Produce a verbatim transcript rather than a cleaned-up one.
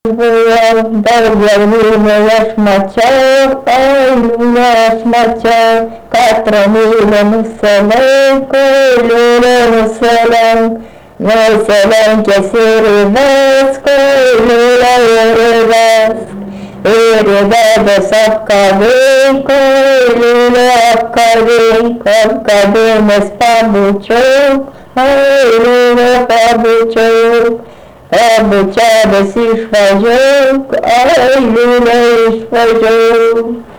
Dargavīnijas mačau, aiļujas mačau, katra mīlenu selēm, koļulenu selēm, jāselēm, kas ir vēs, koļula ir vēs, ir debes apkārdī, koļula apkārdī, apkārdīnes pabučau, aiļula pabučau. Abu čādas izvaļo, aiļula izvaļo.